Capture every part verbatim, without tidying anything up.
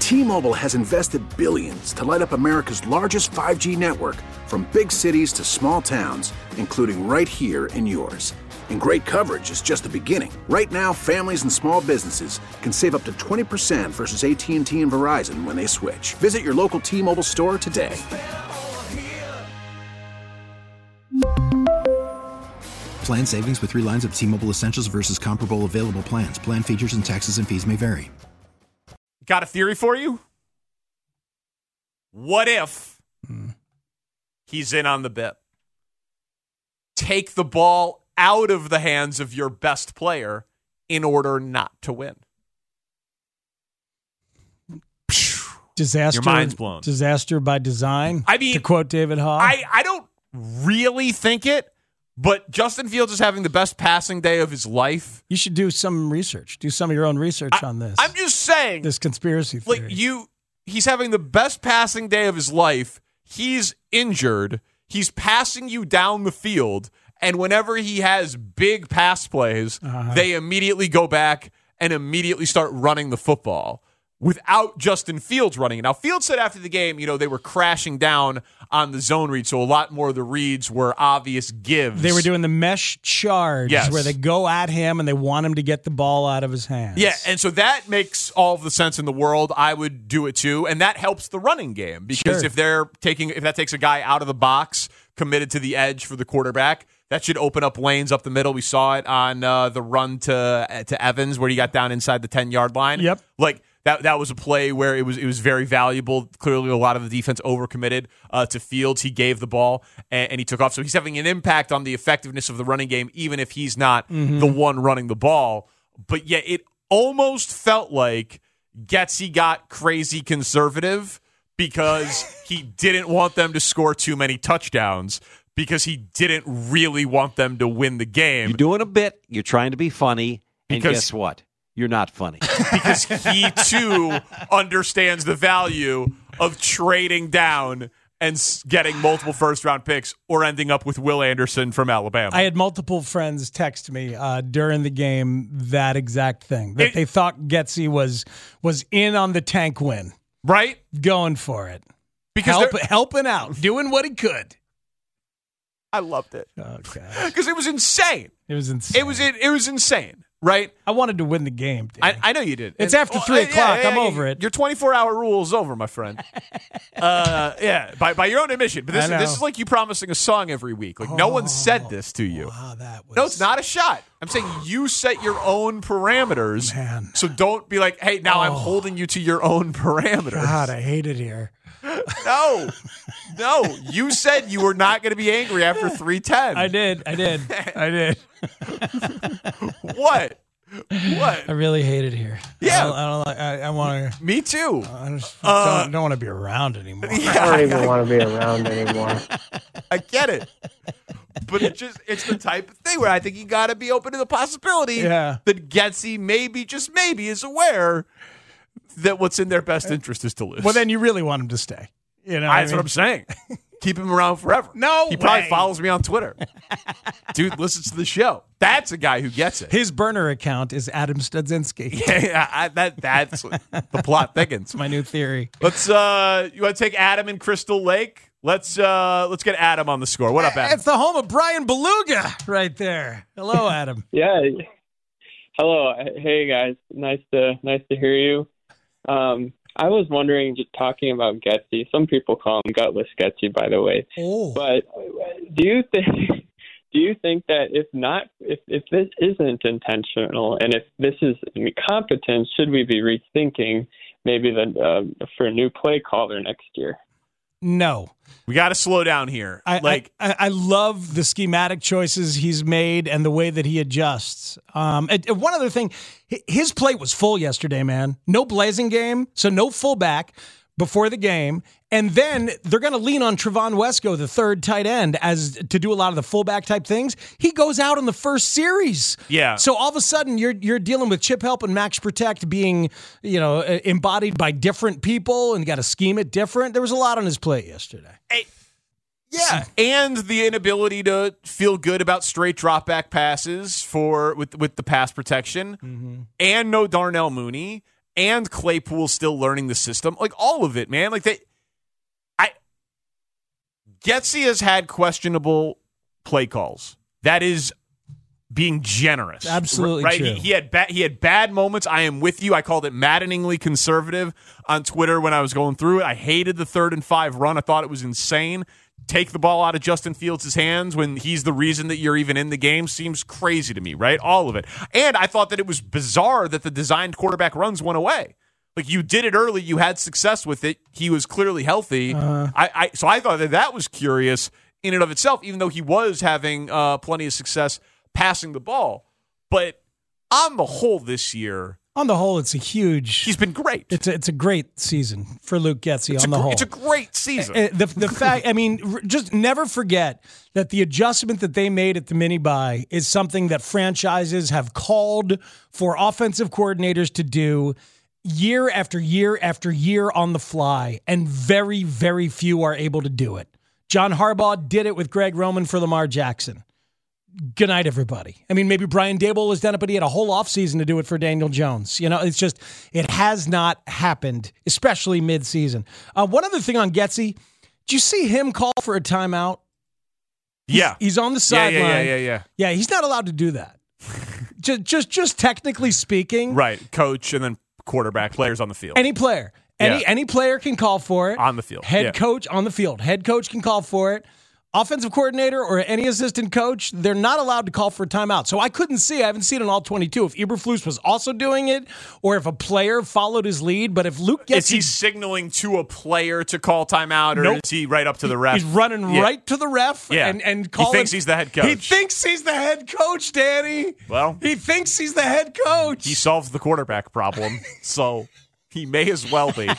T-Mobile has invested billions to light up America's largest five G network, from big cities to small towns, including right here in yours. And great coverage is just the beginning. Right now, families and small businesses can save up to twenty percent versus A T and T and Verizon when they switch. Visit your local T-Mobile store today. Plan savings with three lines of T-Mobile Essentials versus comparable available plans. Plan features and taxes and fees may vary. Got a theory for you? What if hmm. he's in on the bet? Take the ball out of the hands of your best player in order not to win. Disaster. Your mind's blown. Disaster by design. I mean, to quote David Haw. I, I don't really think it, but Justin Fields is having the best passing day of his life. You should do some research. Do some of your own research I, on this. I'm just saying. This conspiracy theory. Like you, he's having the best passing day of his life. He's injured. He's passing you down the field. And whenever he has big pass plays, uh-huh. they immediately go back and immediately start running the football without Justin Fields running it. Now, Fields said after the game, you know, they were crashing down on the zone read, so a lot more of the reads were obvious gives. They were doing the mesh charge, yes. where they go at him and they want him to get the ball out of his hands. Yeah, and so that makes all of the sense in the world. I would do it too, and that helps the running game because sure. if they're taking, if that takes a guy out of the box, committed to the edge for the quarterback, that should open up lanes up the middle. We saw it on uh, the run to to Evans where he got down inside the ten-yard line. Yep. Like, that that was a play where it was it was very valuable. Clearly, a lot of the defense overcommitted uh, to Fields. He gave the ball, and, and he took off. So he's having an impact on the effectiveness of the running game, even if he's not mm-hmm. the one running the ball. But yet it almost felt like Getsy got crazy conservative because he didn't want them to score too many touchdowns, because he didn't really want them to win the game. You're doing a bit. You're trying to be funny. And because, guess what? You're not funny. Because he, too, understands the value of trading down and getting multiple first-round picks or ending up with Will Anderson from Alabama. I had multiple friends text me uh, during the game that exact thing, that it, they thought Getsy was was in on the tank win. Right? Going for it. Because Help, helping out, doing what he could. I loved it. Oh, God. Because it was insane. It was insane. It was it, it was insane, right? I wanted to win the game. I, I know you did. It's and, after well, three uh, o'clock. Yeah, I'm yeah, over it. Your twenty-four hour rule is over, my friend. uh, yeah, by by your own admission. But this, this is like you promising a song every week. Like, oh, no one said this to you. Wow, that was... No, it's not a shot. I'm saying you set your own parameters. Man. So don't be like, hey, now oh. I'm holding you to your own parameters. God, I hate it here. No, no. You said you were not going to be angry after three ten. I did. I did. I did. What? What? I really hate it here. Yeah. I don't, I, don't like, I, I want to. Me too. I just uh, don't, don't want to be around anymore. Yeah, I don't even want to be around anymore. I get it. But it just it's the type of thing where I think you got to be open to the possibility yeah. that Getsy maybe, just maybe, is aware that what's in their best interest is to lose. Well, then you really want him to stay. You know, That's I mean? what I'm saying. Keep him around forever. No He way. probably follows me on Twitter. Dude listens to the show. That's a guy who gets it. His burner account is Adam Studzinski. Yeah, yeah I, that that's the plot thickens. It's my new theory. Let's uh you want to take Adam in Crystal Lake? Let's uh let's get Adam on the score. What up, Adam? It's the home of Brian Beluga right there. Hello, Adam. Yeah. Hello. Hey guys. Nice to nice to hear you. Um I was wondering, just talking about Getsy. Some people call him Gutless Getsy, by the way. Oh. But do you think do you think that if not, if if this isn't intentional, and if this is incompetence, should we be rethinking maybe the uh, for a new play caller next year? No. We got to slow down here. I, like I, I love the schematic choices he's made and the way that he adjusts. Um, and, and one other thing, his plate was full yesterday, man. No blazing game, so no fullback before the game. And then they're going to lean on Trevon Wesco, the third tight end, as to do a lot of the fullback type things. He goes out in the first series. Yeah. So all of a sudden you're you're dealing with Chip Help and Max Protect being, you know, embodied by different people and got to scheme it different. There was a lot on his plate yesterday. Hey, yeah, and the inability to feel good about straight drop back passes for with with the pass protection, mm-hmm. and no Darnell Mooney. and Claypool still learning the system. Like, all of it, man. Like, they, I, Getsy has had questionable play calls. That is being generous. Absolutely right? true. He, he had ba- he had bad moments. I am with you. I called it maddeningly conservative on Twitter when I was going through it. I hated the third and five run. I thought it was insane. Take the ball out of Justin Fields' hands when he's the reason that you're even in the game seems crazy to me, right? All of it. And I thought that it was bizarre that the designed quarterback runs went away. Like, you did it early. You had success with it. He was clearly healthy. Uh, I, I So I thought that that was curious in and of itself, even though he was having uh, plenty of success passing the ball. But on the whole this year, on the whole, it's a huge. He's been great. It's a, it's a great season for Luke Getsy. It's on a, the whole, it's a great season. Uh, the the fact, I mean, just never forget that the adjustment that they made at the mini bye is something that franchises have called for offensive coordinators to do year after year after year on the fly, and very very few are able to do it. John Harbaugh did it with Greg Roman for Lamar Jackson. Good night, everybody. I mean, maybe Brian Daboll has done it, but he had a whole offseason to do it for Daniel Jones. You know, it's just, it has not happened, especially mid-season. Uh, one other thing on Getsy, did you see him call for a timeout? He's, yeah. He's on the sideline. Yeah, yeah, yeah, yeah, yeah. Yeah, he's not allowed to do that. just, just, just technically speaking. Right. Coach and then quarterback, players on the field. Any player. Any, yeah. any player can call for it. On the field. Head yeah. coach on the field. Head coach can call for it. Offensive coordinator or any assistant coach, they're not allowed to call for a timeout. So I couldn't see, I haven't seen it in all twenty-two, if Eberflus was also doing it or if a player followed his lead. But if Luke gets... Is he his, signaling to a player to call timeout, or nope. is he right up to the ref? He's running yeah. right to the ref yeah. and, and calling... He thinks he's the head coach. He thinks he's the head coach, Danny. Well... He thinks he's the head coach. He solves the quarterback problem, so... He may as well be.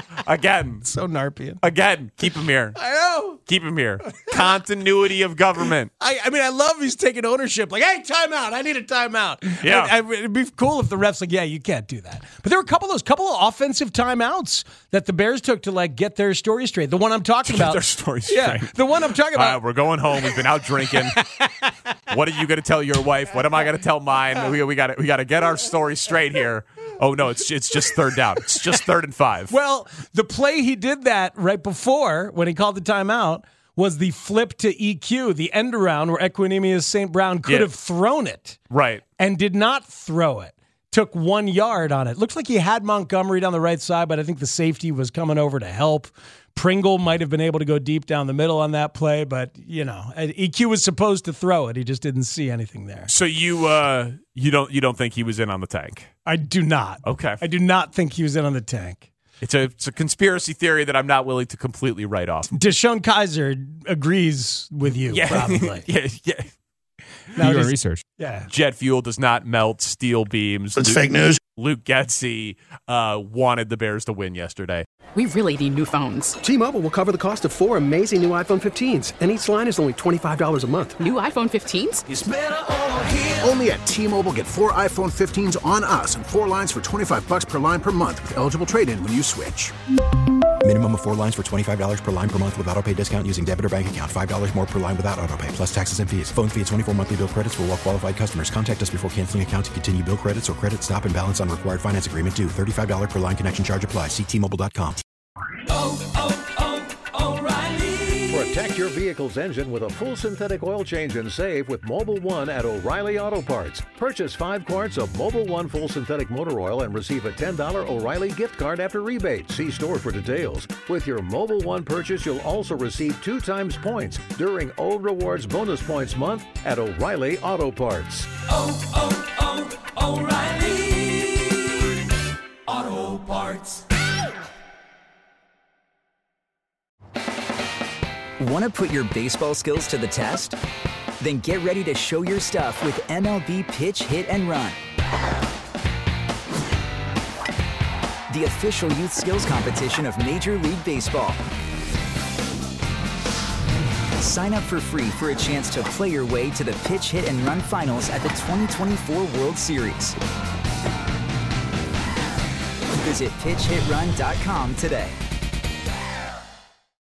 Again. So Narpian. Again, keep him here. I know. Keep him here. Continuity of government. I, I mean, I love he's taking ownership. Like, hey, timeout. I need a timeout. Yeah. I, I, it'd be cool if the ref's like, yeah, you can't do that. But there were a couple of those, couple of offensive timeouts that the Bears took to, like, get their story straight. The one I'm talking to about. Get their story straight. Yeah, the one I'm talking about. All right, we're going home. We've been out drinking. What are you going to tell your wife? What am I going to tell mine? We, we got we got to get our story straight here. Oh, no, it's it's just third down. It's just third and five. Well, the play he did that right before when he called the timeout was the flip to E Q, the end around where Equanimeous Saint Brown could yeah. have thrown it. Right. And did not throw it. Took one yard on it. Looks like he had Montgomery down the right side, but I think the safety was coming over to help. Pringle might have been able to go deep down the middle on that play, but, you know, E Q was supposed to throw it. He just didn't see anything there. So you uh, you don't you don't think he was in on the tank? I do not. Okay. I do not think he was in on the tank. It's a it's a conspiracy theory that I'm not willing to completely write off. Deshaun Kaiser agrees with you, yeah. probably. yeah, yeah. Now your just, research. Yeah. Jet fuel does not melt steel beams. That's Luke, fake news. Luke Getsy uh, wanted the Bears to win yesterday. We really need new phones. T-Mobile will cover the cost of four amazing new iPhone fifteens, and each line is only twenty-five dollars a month. New iPhone fifteens? It's better over here. Only at T-Mobile, get four iPhone fifteens on us and four lines for twenty-five bucks per line per month with eligible trade-in when you switch. Minimum of four lines for twenty-five dollars per line per month with autopay discount using debit or bank account. five dollars more per line without autopay, plus taxes and fees. Phone fee at twenty-four monthly bill credits for well-qualified customers. Contact us before canceling account to continue bill credits or credit stop and balance on required finance agreement due. thirty-five dollars per line connection charge applies. See T Mobile dot com. Oh, oh, oh, O'Reilly. Protect your vehicle's engine with a full synthetic oil change and save with Mobil one at O'Reilly Auto Parts. Purchase five quarts of Mobil one full synthetic motor oil and receive a ten dollars O'Reilly gift card after rebate. See store for details. With your Mobil one purchase, you'll also receive two times points during O Rewards Bonus Points Month at O'Reilly Auto Parts. Oh, oh, oh, O'Reilly Auto Parts. Want to put your baseball skills to the test? Then get ready to show your stuff with M L B Pitch, Hit, and Run. The official youth skills competition of Major League Baseball. Sign up for free for a chance to play your way to the Pitch, Hit, and Run finals at the twenty twenty-four World Series. Visit pitch hit run dot com today.